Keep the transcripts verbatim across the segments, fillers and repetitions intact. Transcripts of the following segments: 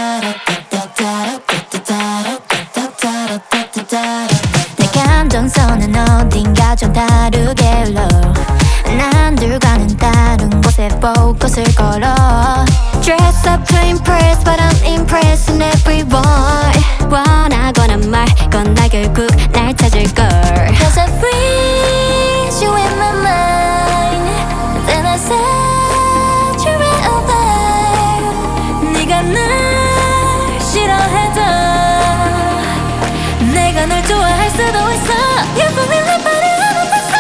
내 감정선은 어딘가 좀 다르게 흘러 난 둘과는 다른 곳에 포커스를 걸어 Dress up to impress but I'm impressing everyone 원하거나 말건 나 결국 날 찾을걸 Cause I freeze you in my mind Then I saturate over 네가 날 싫어해도 내가 널 좋아할 수도 있어 You feel me like body I'm a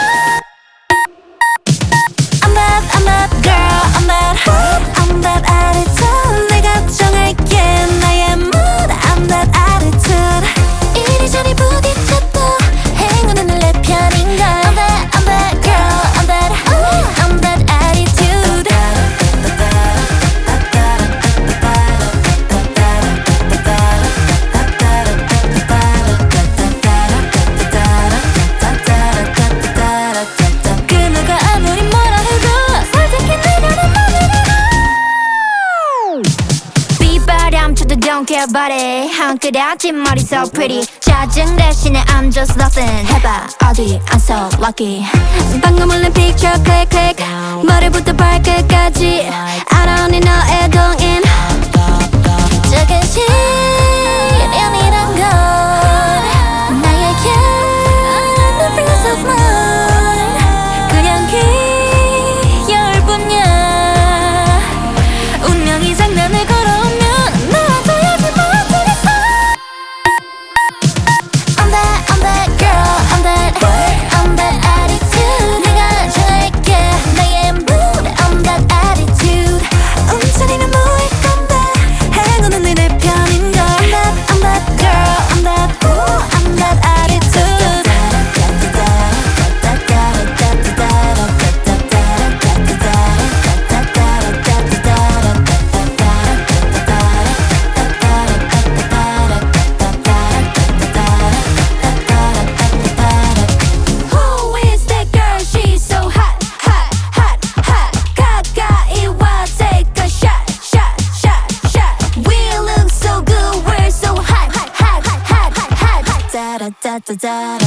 I'm bad, I'm bad girl I'm bad I'm bad attitude 내가 정할게 나의 mood I'm bad attitude 이리저리 부딪혀도 행운은 내 편인걸 I'm bad, I'm bad girl I'm bad I'm bad attitude 그 누가 아무리 뭐라 해도 솔직히 내가 내 맘이라고 비바람쳐도 don't care about it 한 끗에 아침 머리 so pretty 짜증 대신에 I'm just laughing 해봐 어디 I'm so lucky 방금 올린 picture click click 머리부터 발끝까지 I don't need 너의 동인 작은 시련이란 건 나에게 the peace of mind 그냥 귀여울 뿐이야 운명이 장난을 걸어오면 놀아줘야지 못하겠어 I'm that, I'm that girl I'm that, I'm that attitude 내가 정할게 나의 mood I'm that attitude 움츠리는 무의 건데 행운은 내 편인걸 I'm that, I'm that girl I'm that, I'm that attitude Who is that girl? She's so hot, hot, hot, hot 가까이 와 take a shot, shot, shot, shot We look so good, we're so hot, hot, hot, hot, hot, hot Da da da da da